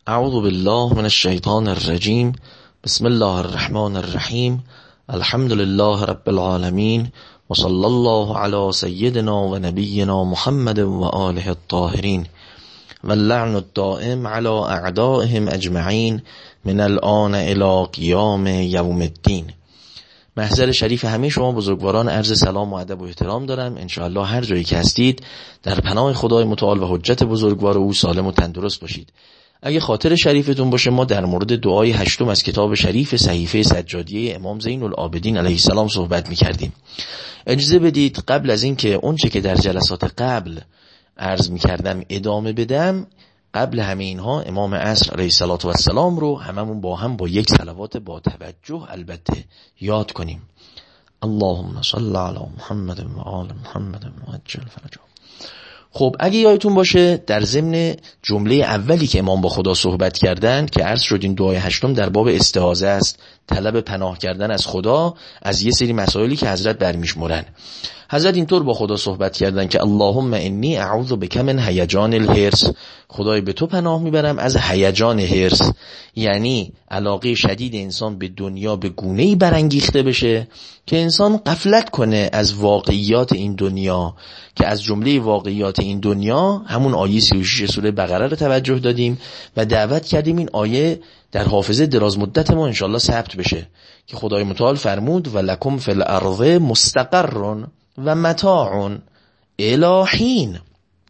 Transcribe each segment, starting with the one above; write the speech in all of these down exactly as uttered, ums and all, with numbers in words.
اعوذ بالله من الشیطان الرجیم. بسم الله الرحمن الرحیم. الحمد لله رب العالمین و صلی الله علی سیدنا و نبینا محمد و آله الطاهرین و اللعن الدائم علی اعدائهم اجمعین من الآن الی قیام یوم الدین. محضر شریف همه شما بزرگواران عرض سلام و ادب و احترام دارم. انشاءالله هر جایی که هستید در پناه خدای متعال و حجت بزرگوار او سالم و تندرست باشید. اگه خاطر شریفتون باشه ما در مورد دعای هشتم از کتاب شریف صحیفه سجادیه امام زین العابدین علیه السلام صحبت می‌کردیم. اجازه بدید قبل از این که اون چه که در جلسات قبل عرض می‌کردم ادامه بدم، قبل همه اینها امام عصر علیه السلام رو هممون با هم با یک صلوات با توجه البته یاد کنیم. اللهم صل علی محمد و آل محمد و عجل فرجهم. خب اگه یادتون باشه در ضمن جمله اولی که امام با خدا صحبت کردن که عرض شد این دعای هشتم در باب استعاذه است، طلب پناه کردن از خدا از یه سری مسائلی که حضرت برمیشمرن. حضرت اینطور با خدا صحبت کردن که اللهم انی اعوذ بک من هیجان الحرص، خدای به تو پناه میبرم از هیجان حرص، یعنی علاقه شدید انسان به دنیا به گونه‌ای برانگیخته بشه که انسان غفلت کنه از واقعیات این دنیا، که از جمله واقعیات این دنیا همون آیه سی و شش سوره بقره رو توجه دادیم و دعوت کردیم این آیه در حافظه دراز مدت ما انشالله ثبت بشه که خدای متعال فرمود و لکم فی الارض مستقر و متاع الی حین،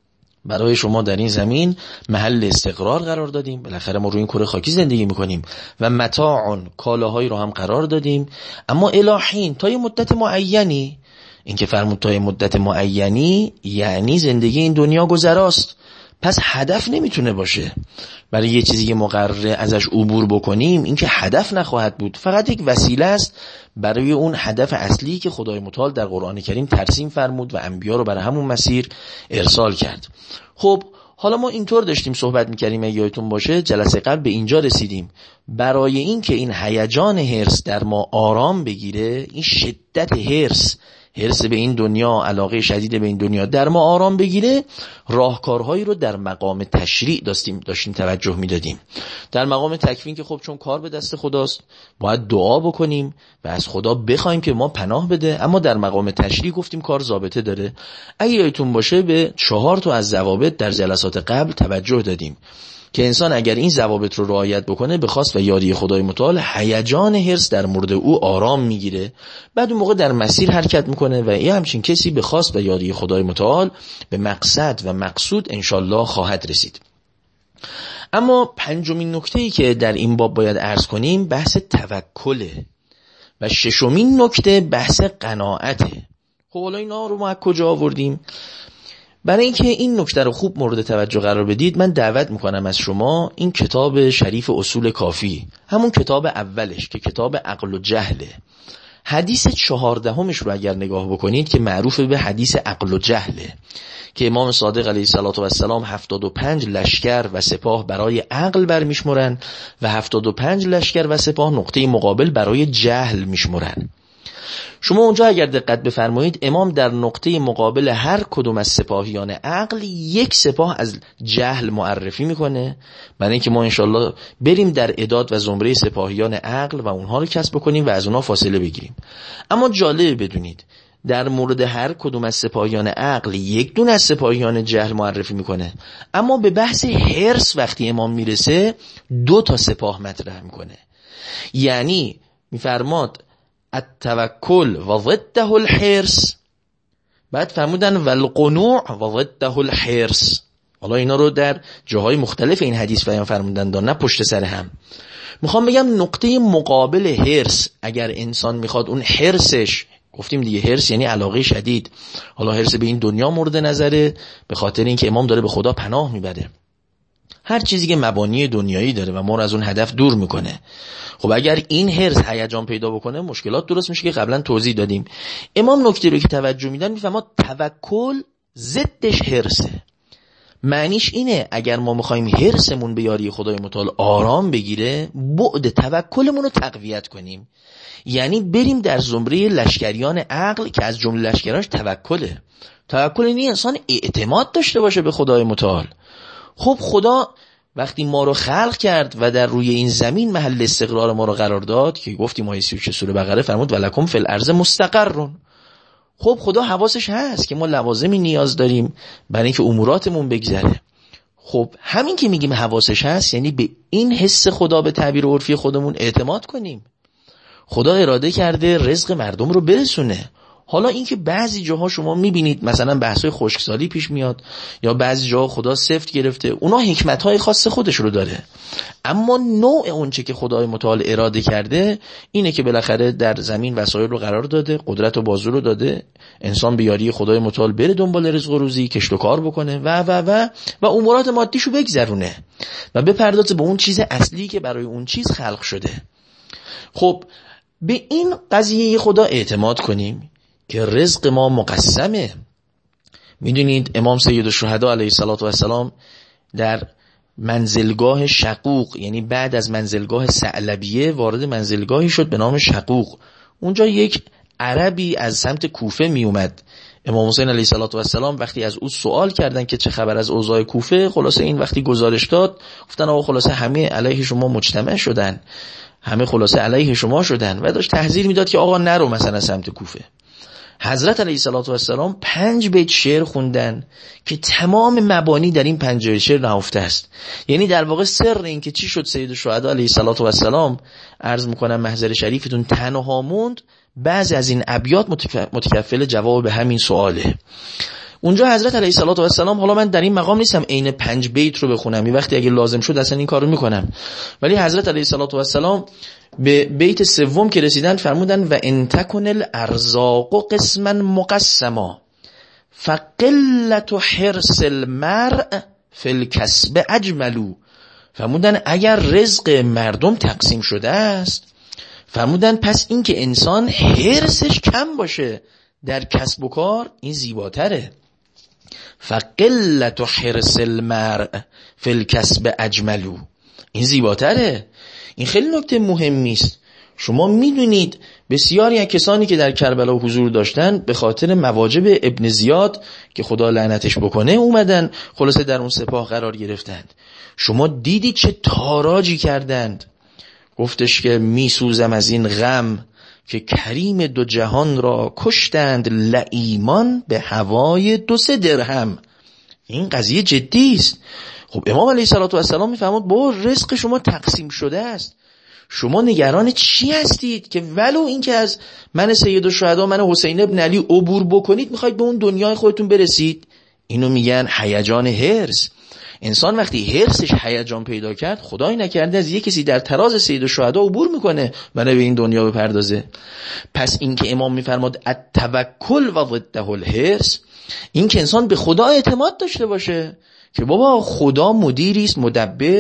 برای شما در این زمین محل استقرار قرار دادیم، بالاخره ما روی این کره خاکی زندگی میکنیم، و متاع کالاهایی رو هم قرار دادیم، اما الی حین تا یه مدت معینی. این که فرمود تا یه مدت معینی یعنی زندگی این دنیا گذراست، پس هدف نمیتونه باشه برای یه چیزی که مقرره ازش عبور بکنیم. این که هدف نخواهد بود، فقط یک وسیله است برای اون هدف اصلی که خدای متعال در قرآن کریم ترسیم فرمود و انبیا رو برای همون مسیر ارسال کرد. خب حالا ما اینطور داشتیم صحبت میکردیم، اگه یادتون باشه جلسه قبل به اینجا رسیدیم، برای این که این هیجان حرص در ما آرام بگیره، این شدت حرص حرص به این دنیا، علاقه شدید به این دنیا در ما آرام بگیره، راهکارهایی رو در مقام تشریع داشتیم داشتیم توجه میدادیم. در مقام تکوین که خب چون کار به دست خداست باید دعا بکنیم و از خدا بخوایم که ما پناه بده، اما در مقام تشریع گفتیم کار ضابطه داره. اگه یادتون باشه به چهار تا از ضوابط در جلسات قبل توجه دادیم که انسان اگر این ضوابط رو رعایت بکنه به خواست و یاری خدای متعال هیجان حرص در مورد او آرام میگیره، بعد اون موقع در مسیر حرکت میکنه و این همچین کسی به خواست و یاری خدای متعال به مقصد و مقصود انشالله خواهد رسید. اما پنجمین نکته‌ای که در این باب باید عرض کنیم بحث توکله و ششمین نکته بحث قناعته. خب حالا اینا رو ما از کجا آوردیم؟ برای اینکه این نکته رو خوب مورد توجه قرار بدید من دعوت میکنم از شما این کتاب شریف اصول کافی، همون کتاب اولش که کتاب عقل و جهله، حدیث چهاردهمش رو اگر نگاه بکنید که معروف به حدیث عقل و جهله، که امام صادق علیه السلام هفتاد و پنج لشکر و سپاه برای عقل برمیشمرن و هفتاد و پنج لشکر و سپاه نقطه مقابل برای جهل میشمرن. شما اونجا اگر دقت بفرمایید امام در نقطه مقابل هر کدوم از سپاهیان عقل یک سپاه از جهل معرفی میکنه، برای اینکه ما انشالله بریم در اعداد و زمره سپاهیان عقل و اونها رو کسب بکنیم و از اونها فاصله بگیریم. اما جالب بدونید در مورد هر کدوم از سپاهیان عقل یک دونه از سپاهیان جهل معرفی میکنه، اما به بحث حرص وقتی امام میرسه دو تا سپاه مطرح میکنه. یعنی میفرماد التوکل و ضده الحرص، بعد فرمودن والقنوع و ضده الحرص. حالا اینا رو در جاهای مختلف این حدیث بیان فرمودن، نه پشت سر هم. میخوام بگم نقطه مقابل حرص، اگر انسان میخواد اون حرصش، گفتیم دیگه حرص یعنی علاقه شدید، حالا حرص به این دنیا مورد نظره به خاطر اینکه امام داره به خدا پناه میبره، هر چیزی که مبانی دنیایی داره و ما رو از اون هدف دور میکنه. خب اگر این حرص هیجان پیدا بکنه مشکلات درست میشه که قبلا توضیح دادیم. امام نکته رو که توجه میدن میفهمه توکل ضدش حرصه. معنیش اینه اگر ما میخوایم حرصمون به یاری خدای متعال آرام بگیره بعد توکلمون رو تقویت کنیم، یعنی بریم در زمره لشکریان عقل که از جمله لشکریانش توکله. توکل یعنی انسان اعتماد داشته باشه به خدای متعال. خب خدا وقتی ما رو خلق کرد و در روی این زمین محل استقرار ما رو قرار داد که گفتیم آیه سی و شش سوره بقره فرمود ولکم فی الارض مستقر. خب خدا حواسش هست که ما لوازمی نیاز داریم برای اینکه اموراتمون بگذره. خب همین که میگیم حواسش هست یعنی به این حس خدا به تعبیر عرفی خودمون اعتماد کنیم. خدا اراده کرده رزق مردم رو برسونه. حالا اینکه بعضی جاها شما میبینید مثلا بحثای خشکسالی پیش میاد یا بعضی جاها خدا سفت گرفته، اونا حکمتهای خاص خودش رو داره، اما نوع اونچه که خدای متعال اراده کرده اینه که بالاخره در زمین وسایل رو قرار داده، قدرت و بازو رو داده، انسان به یاری خدای متعال بره دنبال رزق و روزی، کشت و کار بکنه و و و و امورات مادیشو بگذرونه و بپردازه به اون چیز اصلی که برای اون چیز خلق شده. خب به این قضیه خدا اعتماد کنیم که رزق ما مقسمه. میدونید امام سید الشهدا علیه السلام در منزلگاه شقوق، یعنی بعد از منزلگاه ثعلبیه وارد منزلگاهی شد به نام شقوق. اونجا یک عربی از سمت کوفه می اومد. امام حسین علیه السلام وقتی از او سوال کردن که چه خبر از اوضاع کوفه، خلاصه این وقتی گزارش داد گفتن آقا خلاصه همه علیه شما مجتمع شدن، همه خلاصه علیه شما شدن و داشت تحذیر میداد که آقا نرو مثلا سمت کوفه. حضرت علیه السلام پنج بیت شعر خوندن که تمام مبانی در این پنج بیت شعر نهفته است. یعنی در واقع سر این که چی شد سید الشهدا علیه السلام، عرض میکنم محضر شریفتون تنها موند، بعضی از این ابیات متکفل جواب به همین سواله. اونجا حضرت علیه السلام، حالا من در این مقام نیستم عین پنج بیت رو بخونم، این وقتی اگه لازم شد اصلا این کار رو میکنم، ولی حضرت علیه السلام به بیت سوم که رسیدن فرمودن و ان تکن الارزاق قسما مقسما فقلت حرص المرء فی الکسب اجملو. فرمودن اگر رزق مردم تقسیم شده است، فرمودن پس این که انسان حرصش کم باشه در کسب و کار این زیباتره. فقلت حرص المرء فی الکسب اجملو، این زیباتره. این خیلی نکته مهمی است. شما میدونید بسیاری از کسانی که در کربلا حضور داشتن به خاطر مواجب ابن زیاد که خدا لعنتش بکنه اومدن خلاصه در اون سپاه قرار گرفتند. شما دیدید چه تاراجی کردند. گفتش که میسوزم از این غم که کریم دو جهان را کشتند لعیمان به هوای دو سه درهم. این قضیه جدی است. خب امام علیه السلام میفرمود با رزق شما تقسیم شده است، شما نگران چی هستید که ولو این که از من سید الشهدا من حسین ابن علی عبور بکنید میخواید به اون دنیای خودتون برسید؟ اینو میگن هیجان حرص. انسان وقتی حرصش هیجان پیدا کرد، خدای نکرده از یک کسی در تراز سید الشهدا عبور میکنه برای به این دنیا بپردازه. پس این که امام میفرماد التوکل و ضده الحرص، این که انسان به خدا اعتماد داشته باشه که بابا خدا مدیری است، مدبر،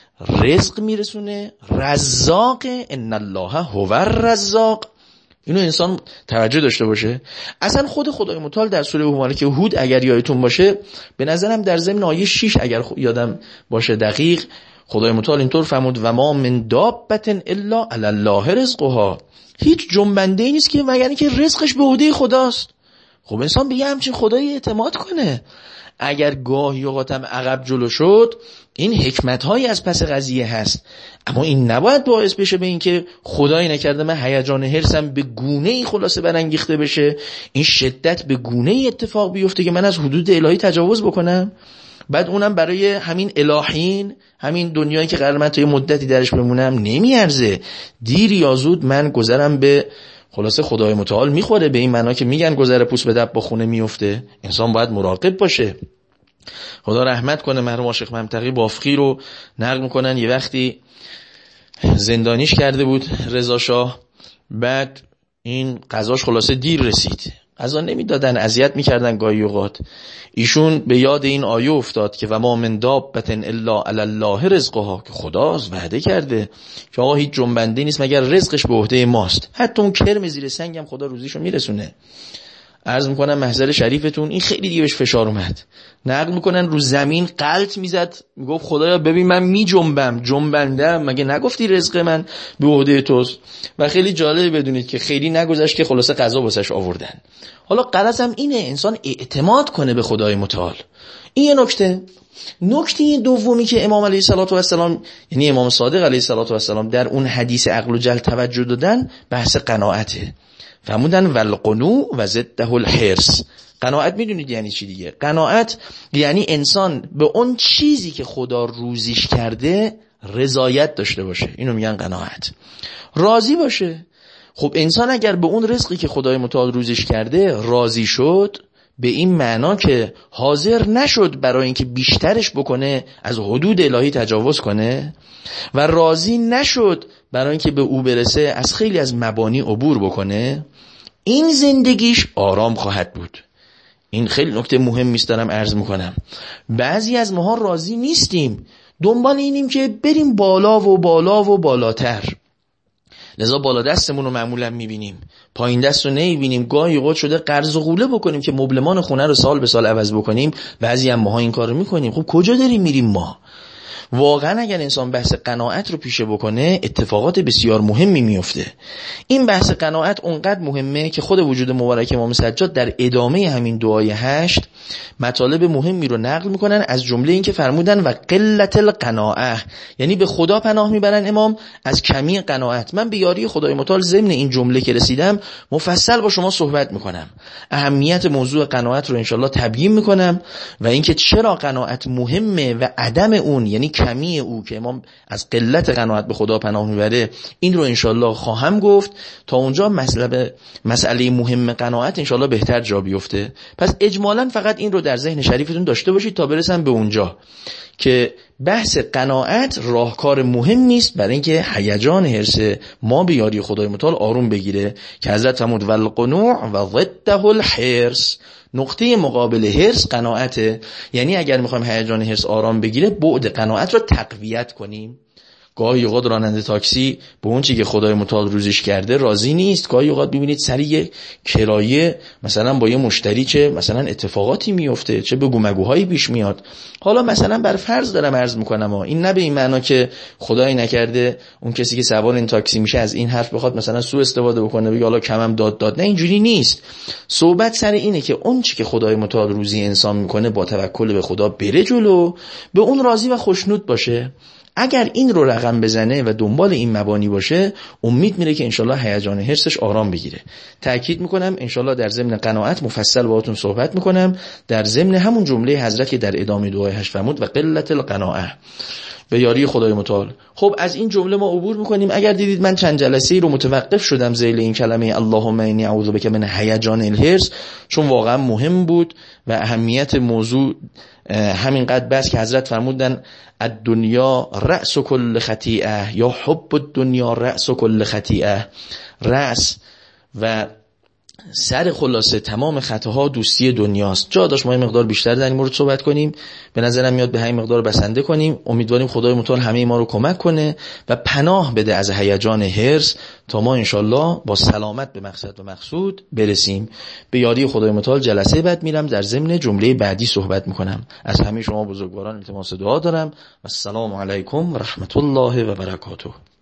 رزق میرسونه، رزاق، ان الله هو الرزاق. اینو انسان توجه داشته باشه. اصلا خود خدای متعال در سوره مبارک هود اگر یادتون باشه، به نظرم در ضمن آیه شش اگر یادم باشه دقیق، خدای متعال اینطور فرمود و ما من دابة الا علی الله رزقها. هیچ جنبنده ای نیست که مگر اینکه رزقش به عهده خداست. خب انسان به یه همچین خدایی اعتماد کنه. اگر گاهی اوقاتم عقب جلو شد، این حکمت‌هایی از پس قضیه هست، اما این نباید باعث بشه به این که خدایی نکرده من هیجان حرصم به گونه‌ای خلاصه برانگیخته بشه، این شدت به گونه‌ای اتفاق بیفته که من از حدود الهی تجاوز بکنم، بعد اونم برای همین الهین، همین دنیایی که قرار من تا یه مدتی درش بمونم نمیارزه. دیر یا زود من گذرم به خلاصه خدای متعال میخوره، به این معنا که میگن گذر پوست به دب با خونه میفته. انسان باید مراقب باشه. خدا رحمت کنه مرحوم عاشق ممتقی بافقی رو نقل میکنن یه وقتی زندانیش کرده بود رضا شاه، بعد این قضاش خلاصه دیر رسید، قضا نمیدادن، اذیت میکردن گاهی اوقات. ایشون به یاد این آیه افتاد که و ما من دابة الا علی الله رزقها، که خدا وعده کرده که آقا هیچ جنبنده نیست مگر رزقش به عهده ماست، حتی اون کرم زیر سنگ هم خدا روزیشو میرسونه. عرض میکنم محضر شریفتون این خیلی دیگه بهش فشار اومد، نقل میکنن رو زمین غلط میزد، میگفت خدایا ببین من میجنبم، جنبندم، مگه نگفتی رزق من به عهده توست؟ و خیلی جالب بدونید که خیلی نگذشت که خلاصه قضا واسش آوردن. حالا غرضم اینه انسان اعتماد کنه به خدای متعال. این یه نکته. نکته دومی که امام علیه الصلوة و السلام، یعنی امام صادق علیه الصلوة و السلام در اون حدیث عقل و جل توجه دادن، بحث قناعته. فرمودن والقنوع و ضده الحرص. قناعت میدونید یعنی چی دیگه؟ قناعت یعنی انسان به اون چیزی که خدا روزیش کرده رضایت داشته باشه. اینو میگن قناعت. راضی باشه. خب انسان اگر به اون رزقی که خدای متعال روزیش کرده راضی شد، به این معنا که حاضر نشد برای اینکه بیشترش بکنه از حدود الهی تجاوز کنه و راضی نشد برای اینکه به او برسه از خیلی از مبانی عبور بکنه، این زندگیش آرام خواهد بود. این خیلی نکته مهمی است دارم عرض میکنم. بعضی از ماها راضی نیستیم، دنبال اینیم که بریم بالا و بالا و بالاتر، لذا بالا دستمون رو معمولا میبینیم، پایین دست رو نمیبینیم. گاهی اوقات شده قرض و غوله بکنیم که مبلمان خونه رو سال به سال عوض بکنیم. بعضی هم ماها این کار رو میکنیم. خب کجا داریم میریم ما؟ واقعا اگر انسان بحث قناعت رو پیشه بکنه اتفاقات بسیار مهمی میفته. این بحث قناعت اونقدر مهمه که خود وجود مبارک امام سجاد در ادامه همین دعای هشت مطالب مهمی رو نقل میکنن، از جمله این که فرمودن و قلت القناعه، یعنی به خدا پناه میبرن امام از کمی قناعت. من به یاری خدای متعال ضمن این جمله که رسیدم مفصل با شما صحبت میکنم، اهمیت موضوع قناعت رو انشالله تبیین میکنم و اینکه چرا قناعت مهمه و عدم اون یعنی کمی او که امام از قلت قناعت به خدا پناه میبره، این رو انشالله خواهم گفت تا اونجا مسئله مسئله مهم قناعت انشالله بهتر جا بیفته. پس اجمالاً فقط این رو در ذهن شریفتون داشته باشید تا برسم به اونجا که بحث قناعت راهکار مهمی است برای اینکه هیجان حرص ما به یاری خدای متعال آروم بگیره که حضرت فرمود والقنوع و ضده الحرص. نقطه مقابل حرص قناعته. یعنی اگر میخوایم هیجان حرص آرام بگیره بعد قناعت رو تقویت کنیم. گاهی اوقات راننده تاکسی به اون چیزی که خدای متعال روزش کرده راضی نیست. گاهی اوقات ببینید سر یه کرایه مثلا با یه مشتری چه مثلا اتفاقاتی میفته، چه بگو مگوهایی پیش میاد. حالا مثلا بر فرض دارم عرض میکنم ها، این نه به این معنا که خدای نکرده اون کسی که سوار این تاکسی میشه از این حرف بخواد مثلا سوء استفاده بکنه بگه حالا کمم داد داد، نه اینجوری نیست. صحبت سر اینه که اون چیزی که خدای متعال روزی انسان میکنه با توکل به خدا بره جلو، به اون راضی و خوشنود باشه. اگر این رو رقم بزنه و دنبال این مبانی باشه، امید میره که انشالله هیجان حرصش آرام بگیره. تأکید میکنم انشالله در ضمن قناعت مفصل باهاتون صحبت میکنم، در ضمن همون جمله حضرت که در ادامه دعای هشت فرمود و قلت القناعه به یاری خدای متعال. خب از این جمله ما عبور میکنیم. اگر دیدید من چند جلسه رو متوقف شدم ذیل این کلمه اللهم انی اعوذ بک من هیجان الحرص، چون واقعا مهم بود و اهمیت موضوع همینقدر بس که حضرت فرمودن الدنیا رأس کل خطیئه یا حب الدنیا رأس کل خطیئه. رأس و سر خلاصه تمام خطاها دوستی دنیاست. جا داشت ما این مقدار بیشتر در این مورد صحبت کنیم، به نظرم میاد به همین مقدار بسنده کنیم. امیدواریم خدای متعال همه ما رو کمک کنه و پناه بده از هیجان حرص تا ما انشالله با سلامت به مقصد و مقصود برسیم. به یاری خدای متعال جلسه بعد میرم در ضمن جمله بعدی صحبت میکنم. از همه شما بزرگواران التماس دعا دارم. السلام علیکم و رحمت الله و برکاته.